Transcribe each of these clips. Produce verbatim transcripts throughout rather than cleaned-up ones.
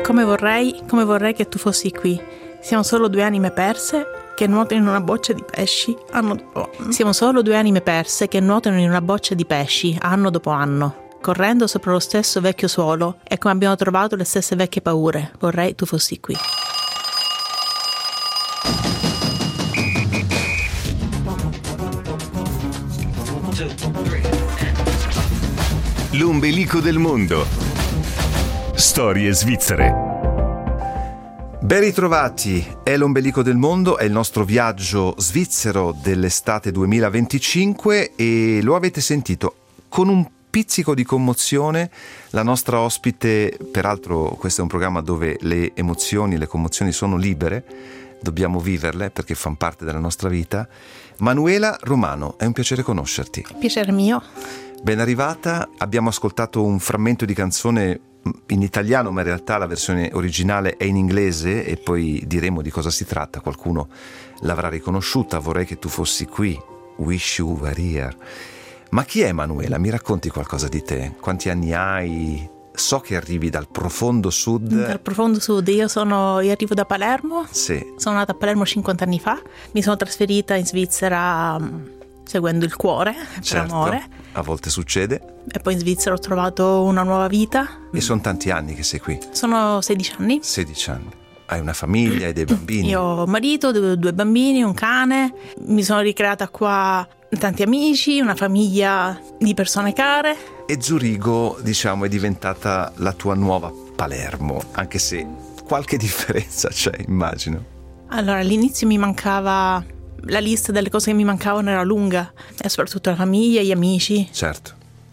Come vorrei, come vorrei che tu fossi qui. Siamo solo due anime perse che nuotano in una boccia di pesci anno dopo anno. Siamo solo due anime perse che nuotano in una boccia di pesci anno dopo anno, correndo sopra lo stesso vecchio suolo e come abbiamo trovato le stesse vecchie paure. Vorrei tu fossi qui. L'ombelico del mondo. Storie svizzere. Ben ritrovati, è l'ombelico del mondo, è il nostro viaggio svizzero dell'estate duemilaventicinque e lo avete sentito con un pizzico di commozione. La nostra ospite, peraltro questo è un programma dove le emozioni, le commozioni sono libere, dobbiamo viverle perché fanno parte della nostra vita. Manuela Romano, è un piacere conoscerti. Piacere mio. Ben arrivata, abbiamo ascoltato un frammento di canzone in italiano, ma in realtà la versione originale è in inglese e poi diremo di cosa si tratta, qualcuno l'avrà riconosciuta. Vorrei che tu fossi qui, Wish You Were Here. Ma chi è Manuela? Mi racconti qualcosa di te? Quanti anni hai? So che arrivi dal profondo sud. Dal profondo sud, io sono io arrivo da Palermo. Sì. Sono nata a Palermo cinquanta anni fa, mi sono trasferita in Svizzera seguendo il cuore, per certo, amore. A volte succede. E poi in Svizzera ho trovato una nuova vita. E sono tanti anni che sei qui? Sono sedici anni. sedici anni. Hai una famiglia, hai dei bambini? Io ho un marito, due, due bambini, un cane. Mi sono ricreata qua tanti amici, una famiglia di persone care. E Zurigo, diciamo, è diventata la tua nuova Palermo, anche se qualche differenza c'è, immagino. Allora, all'inizio mi mancava... La lista delle cose che mi mancavano era lunga, e soprattutto la famiglia, gli amici. Certo.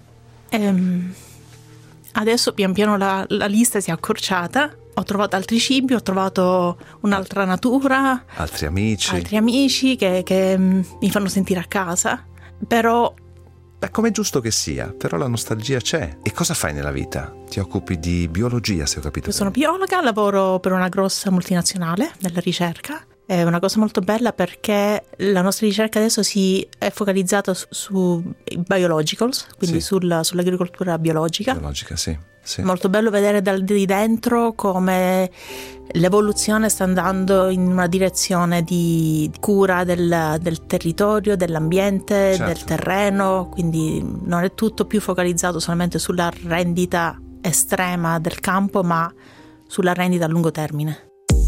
Ehm, adesso pian piano la, la lista si è accorciata. Ho trovato altri cibi, ho trovato un'altra natura. Altri amici. Altri amici che, che mi fanno sentire a casa. Però... Beh, come è giusto che sia, però la nostalgia c'è. E cosa fai nella vita? Ti occupi di biologia, se ho capito. Io sono biologa, lavoro per una grossa multinazionale nella ricerca. È una cosa molto bella perché la nostra ricerca adesso si è focalizzata su, su biologicals, quindi sì. sulla, sull'agricoltura biologica. Biologica, sì, sì. Molto bello vedere da di dentro come l'evoluzione sta andando in una direzione di cura del, del territorio, dell'ambiente, certo. del terreno, quindi non è tutto più focalizzato solamente sulla rendita estrema del campo, ma sulla rendita a lungo termine.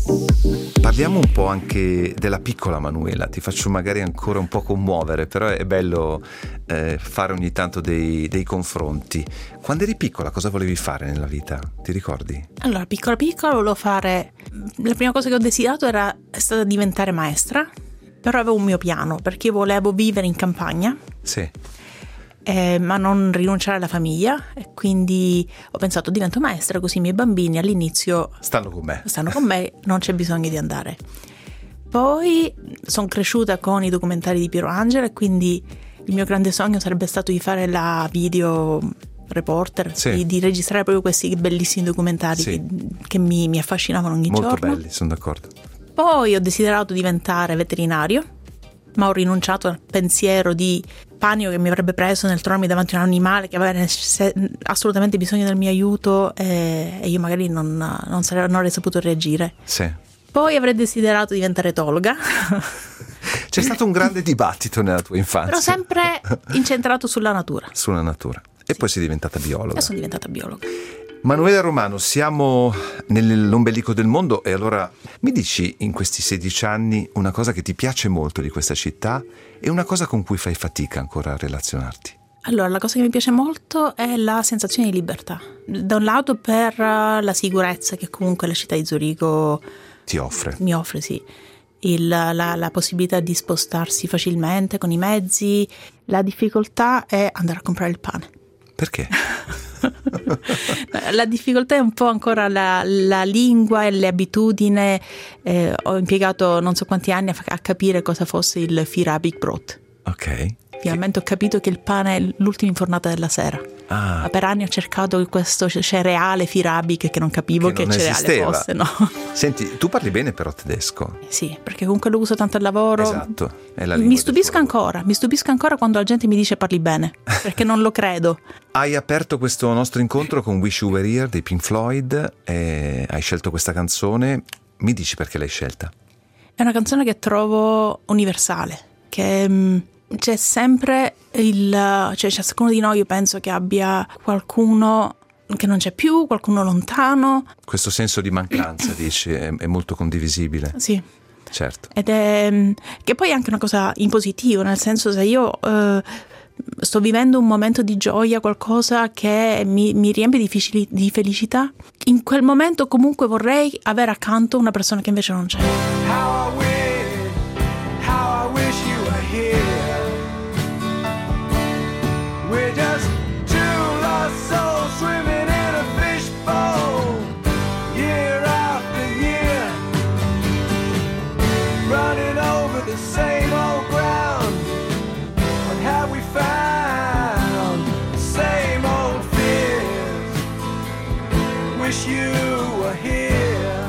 Parliamo un po' anche della piccola Manuela, ti faccio magari ancora un po' commuovere, però è bello eh, fare ogni tanto dei, dei confronti. Quando eri piccola cosa volevi fare nella vita? Ti ricordi? Allora, piccola piccola volevo fare... La prima cosa che ho desiderato era è stata diventare maestra, però avevo un mio piano, perché volevo vivere in campagna. Sì. Eh, ma non rinunciare alla famiglia, e quindi ho pensato divento maestra così i miei bambini all'inizio stanno con me stanno con me, non c'è bisogno di andare. Poi sono cresciuta con i documentari di Piero Angela e quindi il mio grande sogno sarebbe stato di fare la video reporter, sì. di, di registrare proprio questi bellissimi documentari sì. che, che mi, mi affascinavano ogni molto giorno. Molto belli, sono d'accordo. Poi ho desiderato diventare veterinario, ma ho rinunciato al pensiero di panico che mi avrebbe preso nel trovarmi davanti a un animale che aveva assolutamente bisogno del mio aiuto e, e io magari non, non, sarei, non avrei saputo reagire. Sì. Poi avrei desiderato diventare etologa. C'è stato un grande dibattito nella tua infanzia. Però sempre incentrato sulla natura. Sulla natura. E sì. Poi sei diventata biologa. E sono diventata biologa. Manuela Romano, siamo nell'ombelico del mondo e allora mi dici in questi sedici anni una cosa che ti piace molto di questa città e una cosa con cui fai fatica ancora a relazionarti? Allora, la cosa che mi piace molto è la sensazione di libertà. Da un lato per la sicurezza che comunque la città di Zurigo ti offre. Mi offre, sì. Il, la, la possibilità di spostarsi facilmente con i mezzi. La difficoltà è andare a comprare il pane. Perché? La difficoltà è un po' ancora la, la lingua e le abitudini. Eh, ho impiegato non so quanti anni a, a capire cosa fosse il Firabik Brot. Ok. Finalmente ho capito che il pane è l'ultima infornata della sera. Ah. Ma per anni ho cercato questo cereale Firabic che non capivo che, che non cereale esisteva. fosse, no. Senti, tu parli bene però tedesco. Sì, perché comunque lo uso tanto al lavoro. Esatto, è la lingua Mi stupisco del tuo ancora, mi stupisco ancora quando la gente mi dice parli bene, perché non lo credo. Hai aperto questo nostro incontro con Wish You Were Here dei Pink Floyd e hai scelto questa canzone. Mi dici perché l'hai scelta? È una canzone che trovo universale, che mh, c'è sempre il... cioè ciascuno di noi, io penso che abbia qualcuno che non c'è più, qualcuno lontano. Questo senso di mancanza, dici, è, è molto condivisibile. Sì. Certo. Ed è... che poi è anche una cosa in positivo, nel senso, se io... Eh, sto vivendo un momento di gioia, qualcosa che mi, mi riempie di, ficili, di felicità, in quel momento comunque vorrei avere accanto una persona che invece non c'è. How I wish, how I wish you were here. We're just two lost souls swimming in a fishbowl, year after year, running over the same old ground. What have we found? The same old fears. Wish you were here.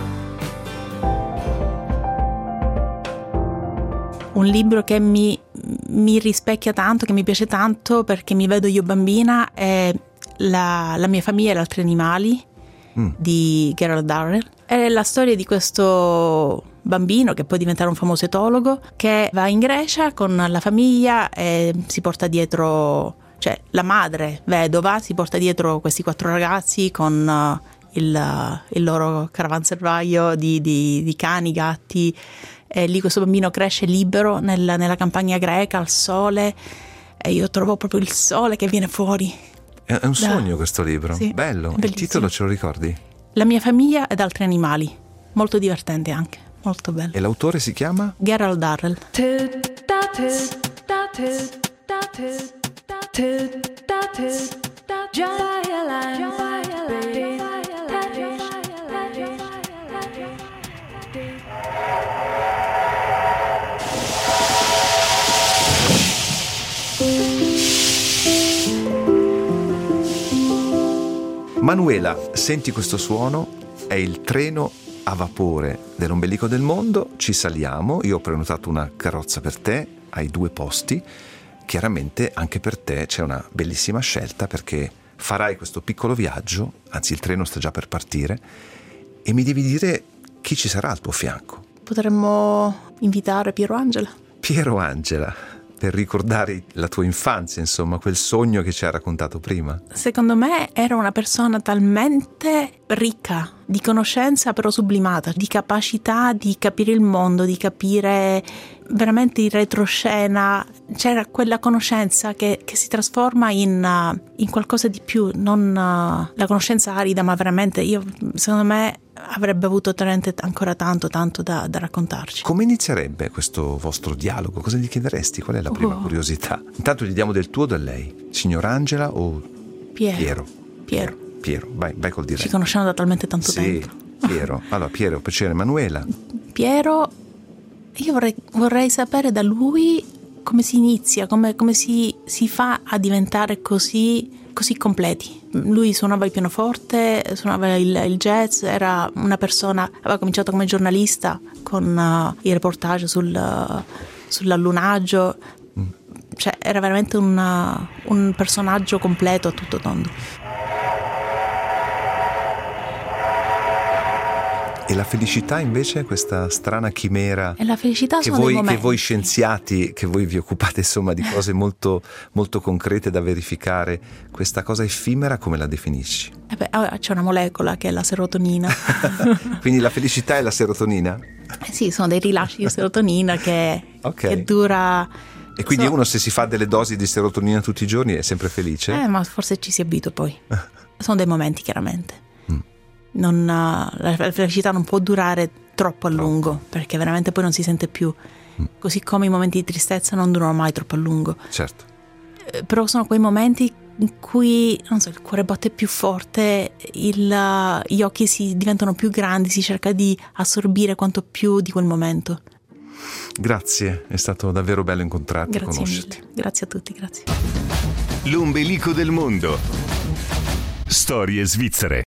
Un libro che mi, mi rispecchia tanto, che mi piace tanto perché mi vedo io bambina, è La, la mia famiglia e gli altri animali mm. di Gerald Darrell. È la storia di questo bambino che può diventare un famoso etologo, che va in Grecia con la famiglia e si porta dietro, cioè la madre vedova si porta dietro questi quattro ragazzi con uh, il, uh, il loro caravanservaglio di, di, di cani, gatti. E lì questo bambino cresce libero nel, nella campagna greca al sole, e io trovo proprio il sole che viene fuori. È un da... sogno questo libro, sì, bello. Il titolo ce lo ricordi? La mia famiglia ed altri animali, molto divertente anche, molto bello. E l'autore si chiama? Gerald Darrell. Manuela, senti questo suono? È il treno a vapore dell'ombelico del mondo. Ci saliamo, io ho prenotato una carrozza per te, hai due posti. Chiaramente anche per te c'è una bellissima scelta, perché farai questo piccolo viaggio, anzi il treno sta già per partire, e mi devi dire chi ci sarà al tuo fianco. Potremmo invitare Piero Angela. Piero Angela, per ricordare la tua infanzia, insomma, quel sogno che ci hai raccontato prima. Secondo me era una persona talmente ricca di conoscenza, però sublimata, di capacità di capire il mondo, di capire veramente in retroscena. C'era quella conoscenza che, che si trasforma in, uh, in qualcosa di più, non uh, la conoscenza arida, ma veramente, io secondo me avrebbe avuto veramente ancora tanto tanto da, da raccontarci. Come inizierebbe questo vostro dialogo? Cosa gli chiederesti? Qual è la prima oh. curiosità? Intanto gli diamo del tuo o da lei? Signor Angela o Piero? Piero. Piero. Piero, vai, vai col diretto. Ci conosciamo da talmente tanto sì, tempo. Piero. Allora, Piero, piacere. Manuela. Piero, io vorrei, vorrei sapere da lui come si inizia, come, come si, si fa a diventare così, così completi. Lui suonava il pianoforte, suonava il, il jazz, era una persona, aveva cominciato come giornalista con uh, i reportage sul, uh, sull'allunaggio, mm. cioè era veramente un, uh, un personaggio completo a tutto tondo. E la felicità invece, questa strana chimera e la felicità che, sono voi, dei momenti. che voi scienziati, che voi vi occupate insomma di cose molto, molto concrete da verificare, questa cosa effimera come la definisci? Eh beh, c'è una molecola che è la serotonina. Quindi la felicità è la serotonina? Eh sì, sono dei rilasci di serotonina che, okay. che dura... E quindi so, uno se si fa delle dosi di serotonina tutti i giorni è sempre felice? Eh, ma forse ci si abitua poi. Sono dei momenti, chiaramente. Non, la felicità non può durare troppo a lungo, troppo. Perché veramente poi non si sente più. Mm. Così come i momenti di tristezza non durano mai troppo a lungo. Certo. Eh, però sono quei momenti in cui, non so, il cuore batte più forte, il, gli occhi si diventano più grandi, si cerca di assorbire quanto più di quel momento. Grazie, è stato davvero bello incontrarti e Grazie conoscerti. mille. Grazie a tutti, grazie. L'ombelico del mondo. Storie svizzere.